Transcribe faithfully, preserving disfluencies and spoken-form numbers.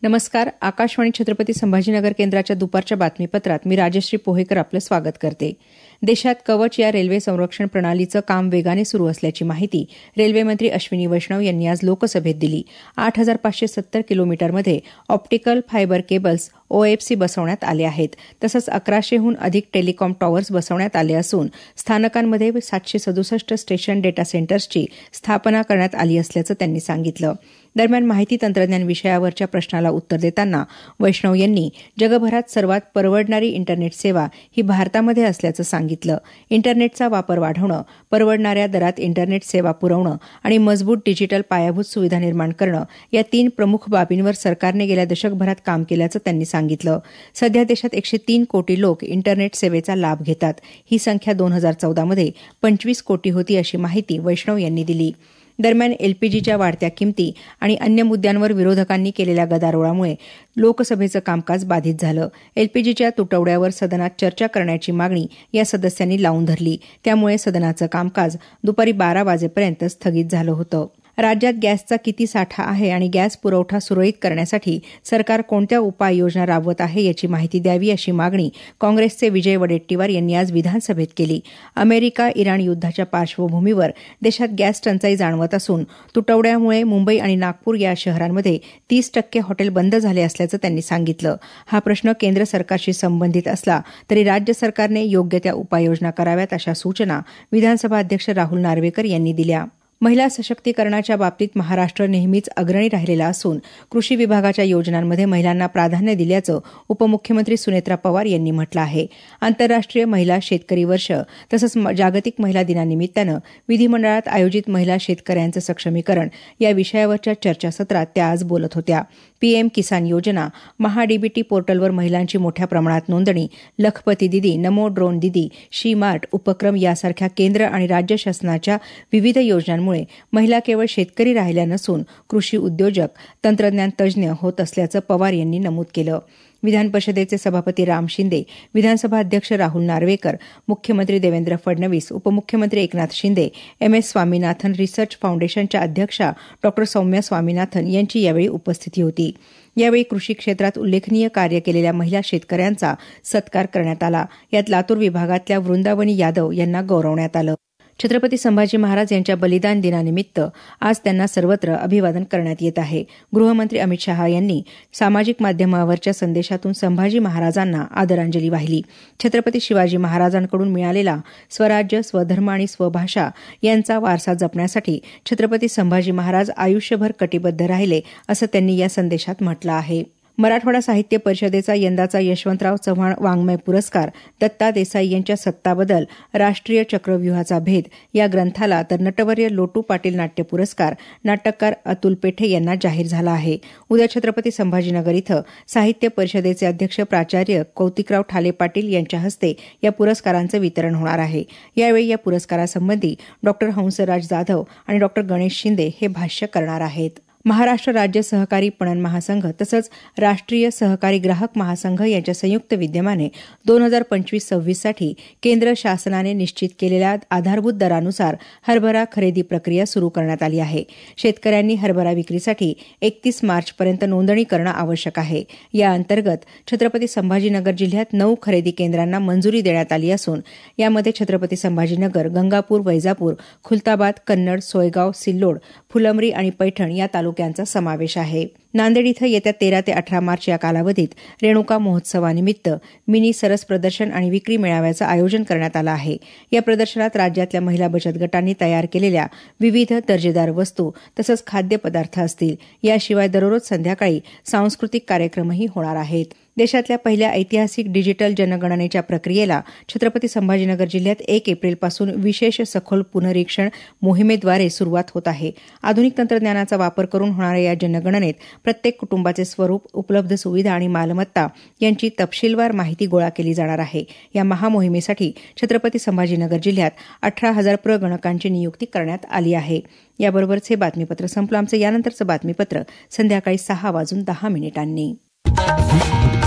नमस्कार. आकाशवाणी छत्रपती संभाजीनगर केंद्राच्या दुपारच्या बातमीपत्रात मी राजश्री पोहेकर आपलं स्वागत करते. देशात कवच या रेल्वे संरक्षण प्रणालीचं काम वेगाने सुरू असल्याची माहिती रेल्वेमंत्री अश्विनी वैष्णव यांनी आज लोकसभेत दिली. आठ हजार पाचशे सत्तर किलोमीटरमध्ये ऑप्टिकल फायबर केबल्स ओएफसी बसवण्यात आले आहेत. तसंच अकराशेहून अधिक टेलिकॉम टॉवर्स बसवण्यात आले असून स्थानकांमध्ये सातशे सदुसष्ट स्टेशन डेटा सेंटर्सची स्थापना करण्यात आली असल्याचं त्यांनी सांगितलं. दरम्यान माहिती तंत्रज्ञान विषयावरच्या प्रश्नाला उत्तर देताना वैष्णव यांनी जगभरात सर्वात परवडणारी इंटरनेट सेवा ही भारतामध्ये असल्याचं सांगितलं. इंटरनेटचा वापर वाढवणं, परवडणाऱ्या दरात इंटरनेट सेवा पुरवणं आणि मजबूत डिजिटल पायाभूत सुविधा निर्माण करणं या तीन प्रमुख बाबींवर सरकारने गेल्या दशकभरात काम केल्याचं त्यांनी सांगितलं. सध्या देशात एकशे तीन कोटी लोक इंटरनेट सेवेचा लाभ घेतात. ही संख्या दोन हजार चौदामध्ये पंचवीस कोटी होती अशी माहिती वैष्णव यांनी दिली. दरम्यान एलपीजीच्या वाढत्या किमती आणि अन्य मुद्द्यांवर विरोधकांनी केलेल्या गदारोळामुळे लोकसभेचं कामकाज बाधित झालं. एलपीजीच्या तुटवड्यावर सदनात चर्चा करण्याची मागणी या सदस्यांनी लावून धरली. त्यामुळे सदनाचं कामकाज दुपारी बारा वाजेपर्यंत स्थगित झालं होतं. राज्यात गॅसचा किती साठा आहे आणि गॅस पुरवठा सुरळीत करण्यासाठी सरकार कोणत्या उपाययोजना राबवत आहे याची माहिती द्यावी अशी मागणी काँग्रेसचे विजय वडेट्टीवार यांनी आज विधानसभेत केली. अमेरिका इराण युद्धाच्या पार्श्वभूमीवर देशात गॅस टंचाई जाणवत असून तुटवड्यामुळे मुंबई आणि नागपूर या शहरांमध्ये तीस टक्के हॉटेल बंद झाले असल्याचं त्यांनी सांगितलं. हा प्रश्न केंद्र सरकारशी संबंधित असला तरी राज्य सरकारने योग्य त्या उपाययोजना कराव्यात अशा सूचना विधानसभा अध्यक्ष राहुल नार्वेकर यांनी दिल्या. महिला सशक्तीकरणाच्या बाबतीत महाराष्ट्र नेहमीच अग्रणी राहिलेला असून कृषी विभागाच्या योजनांमध्ये महिलांना प्राधान्य दिल्याचं उपमुख्यमंत्री सुनेत्रा पवार यांनी म्हटलं आहे. आंतरराष्ट्रीय महिला शेतकरी वर्ष तसंच जागतिक महिला दिनानिमित्तानं विधिमंडळात आयोजित महिला शेतकऱ्यांचं सक्षमीकरण या विषयावरच्या चर्चासत्रात त्या आज बोलत होत्या. पीएम किसान योजना, महाडीबीटी पोर्टलवर महिलांची मोठ्या प्रमाणात नोंदणी, लखपती दिदी, नमो ड्रोन दिदी, शी मार्ट उपक्रम यासारख्या केंद्र आणि राज्य शासनाच्या विविध योजनांमुळे महिला केवळ शेतकरी राहिल्या नसून कृषी उद्योजक, तंत्रज्ञान तज्ज्ञ होत असल्याचं पवार यांनी नमूद केलं. विधान परिषदेचे सभापती राम शिंदे, विधानसभा अध्यक्ष राहुल नार्वेकर, मुख्यमंत्री देवेंद्र फडणवीस, उपमुख्यमंत्री Eknath Shinde, M S Swaminathan research फाउंडेशनच्या अध्यक्षा डॉ सौम्या स्वामीनाथन यांची यावेळी उपस्थिती होती. यावेळी कृषी क्षेत्रात उल्लेखनीय कार्य केलेल्या महिला शेतकऱ्यांचा सत्कार करण्यात आला. यात लातूर विभागातल्या वृंदावनी यादव यांना गौरवण्यात आलं. छत्रपती संभाजी महाराज यांच्या बलिदान दिनानिमित्त आज त्यांना सर्वत्र अभिवादन करण्यात येत आहे. गृहमंत्री अमित शहा यांनी सामाजिक माध्यमावरच्या संदेशातून संभाजी महाराजांना आदरांजली वाहिली. छत्रपती शिवाजी महाराजांकडून मिळालेला स्वराज्य, स्वधर्म आणि स्वभाषा यांचा वारसा जपण्यासाठी छत्रपती संभाजी महाराज आयुष्यभर कटिबद्ध राहिले असं त्यांनी या संदेशात म्हटलं आहे. मराठवाडा साहित्य परिषदेचा यंदाचा यशवंतराव चव्हाण वाङ्मय पुरस्कार दत्ता देसाई यांच्या सत्ताबदल, राष्ट्रीय चक्रव्यूहाचा भेद या ग्रंथाला तर नटवर्य लोटू पाटील नाट्य पुरस्कार नाटककार अतुल पेठे यांना जाहीर झाला आहे. उद्या छत्रपती संभाजीनगर इथं साहित्य परिषदेचे अध्यक्ष प्राचार्य कौतिकराव ठाले पाटील यांच्या हस्ते या पुरस्कारांचं वितरण होणार आहे. यावेळी या पुरस्कारासंबंधी डॉ हंसराज जाधव आणि डॉ गणेश शिंदे हे भाष्य करणार आहेत. महाराष्ट्र राज्य सहकारी पणन महासंघ तसंच राष्ट्रीय सहकारी ग्राहक महासंघ यांच्या संयुक्त विद्यमाने दोन हजार पंचवीस सव्वीससाठी केंद्र शासनाने निश्चित केलेल्या आधारभूत दरानुसार हरभरा खरेदी प्रक्रिया सुरू करण्यात आली आहे. शेतकऱ्यांनी हरभरा विक्रीसाठी एकतीस मार्चपर्यंत नोंदणी करणं आवश्यक आहे. या अंतर्गत छत्रपती संभाजीनगर जिल्ह्यात नऊ खरेदी केंद्रांना मंजुरी देण्यात आली असून यामध्ये छत्रपती संभाजीनगर, गंगापूर, वैजापूर, खुलताबाद, कन्नड, सोयगाव, सिल्लोड, फुलंब्री आणि पैठण या तालुक्यांचा समावेश आहे. नांदेड इथं येत्या तेरा ते अठरा मार्च या कालावधीत रेणुका महोत्सवानिमित्त मिनी सरस प्रदर्शन आणि विक्री मेळाव्याचं आयोजन करण्यात आलं आहे. या प्रदर्शनात राज्यातल्या महिला बचत गटांनी तयार केलेल्या विविध दर्जेदार वस्तू तसंच खाद्यपदार्थ असतील. याशिवाय दररोज संध्याकाळी सांस्कृतिक कार्यक्रमही होणार आहेत. देशातल्या पहिल्या ऐतिहासिक डिजिटल जनगणनेच्या प्रक्रियेला छत्रपती संभाजीनगर जिल्ह्यात एक एप्रिलपासून विशेष सखोल पुनरीक्षण मोहिमेद्वारे सुरुवात होत आहे. आधुनिक तंत्रज्ञानाचा वापर करून होणाऱ्या या जनगणनेत प्रत्येक कुटुंबाचे स्वरूप, उपलब्ध सुविधा आणि मालमत्ता यांची तपशीलवार माहिती गोळा केली जाणार आहे. या महामोहिमेसाठी छत्रपती संभाजीनगर जिल्ह्यात अठरा हजार प्रगणकांची नियुक्ती करण्यात आली आहे. याबरोबरच हे बातमीपत्र संपलं. आमचं यानंतरचं बातमीपत्र संध्याकाळी सहा वाजून दहा मिनिटांनी.